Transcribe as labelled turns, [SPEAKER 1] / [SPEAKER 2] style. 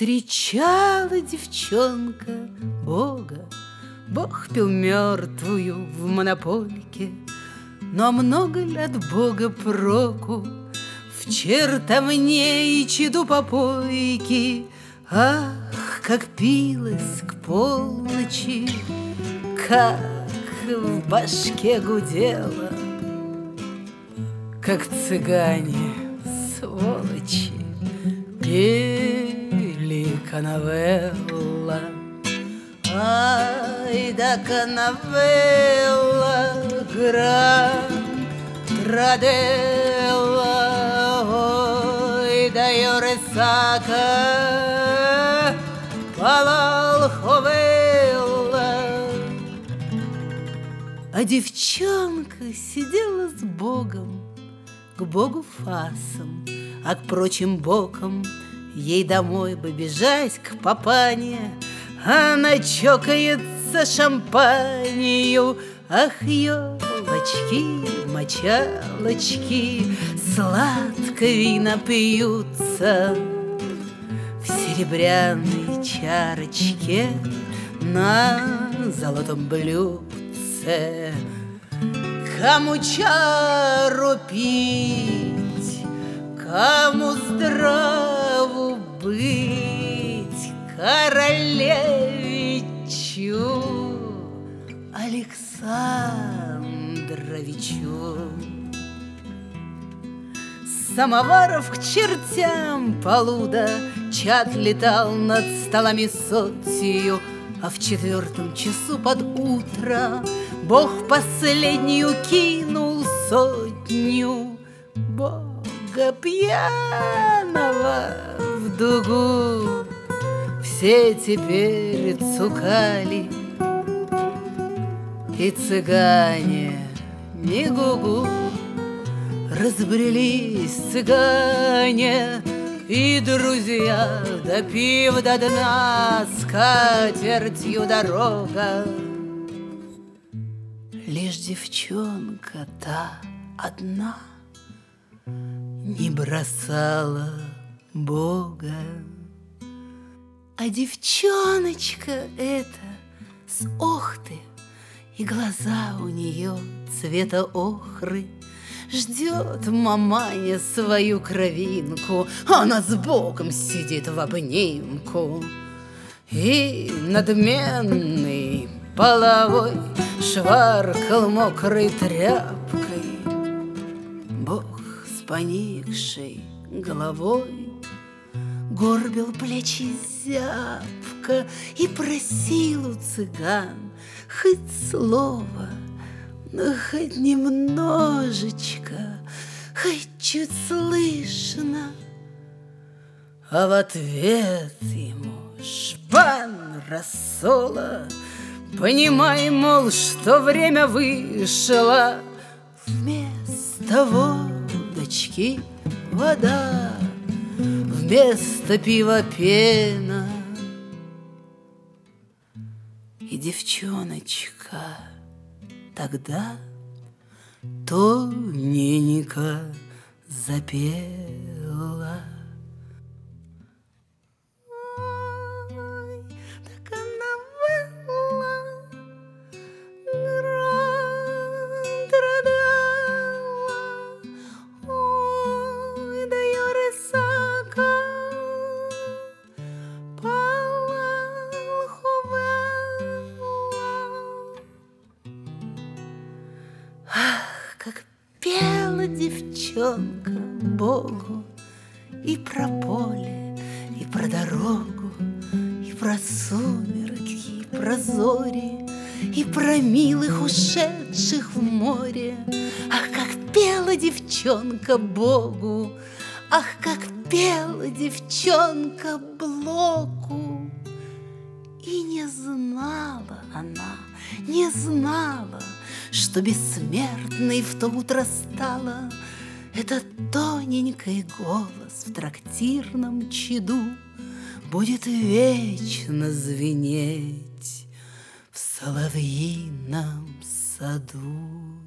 [SPEAKER 1] Встречала девчонка Бога. Бог пил мертвую в монопольке. Но много ли от Бога проку в чертовне и чаду попойки? Ах, как пилось к полночи, как в башке гудело, как цыгане, сволочи, пели канавелла. Ай да канавелла, гран-траделла, ой да йоресака, палалховелла. А девчонка сидела с Богом, к Богу фасом, а к прочим бокам ей домой бы бежать к папане. Она чокается шампанью. Ах, елочки, мочалочки, сладко вина пьются в серебряной чарочке на золотом блюдце. Кому чару пить, кому здраву быть, королевичу Александровичу. Самоваров к чертям полуда, чад летал над столами сотью, а в 4 часу под утро Бог последнюю кинул сотню. Бога пьяного в дугу все теперь цукали, и цыгане не гугу. Разбрелись цыгане и друзья, допив до дна, скатертью дорога. Лишь девчонка та одна не бросала Бога. А девчоночка эта с охты, и глаза у нее цвета охры, ждет маманя свою кровинку. Она с Богом сидит в обнимку, и надменный половой шваркал мокрой тряпкой. Бог с поникшей головой горбил плечи зябко и просил у цыган хоть слово, но хоть немножечко, хоть чуть слышно. А в ответ ему шпан рассола, понимай, мол, что время вышло. Вместо водочки вода, вместо пива пена. И девчоночка тогда тоненько запела. Ой, да канавелла, гран-траделла, ой, да йоресака, как пела девчонка Богу и про поле, и про дорогу, и про сумерки, и про зори, и про милых ушедших в море. Ах, как пела девчонка Богу, ах, как пела девчонка Блоку. И не знала она, не знала, что бессмертной в то утро стала этот тоненький голос в трактирном чаду будет вечно звенеть в соловьином саду.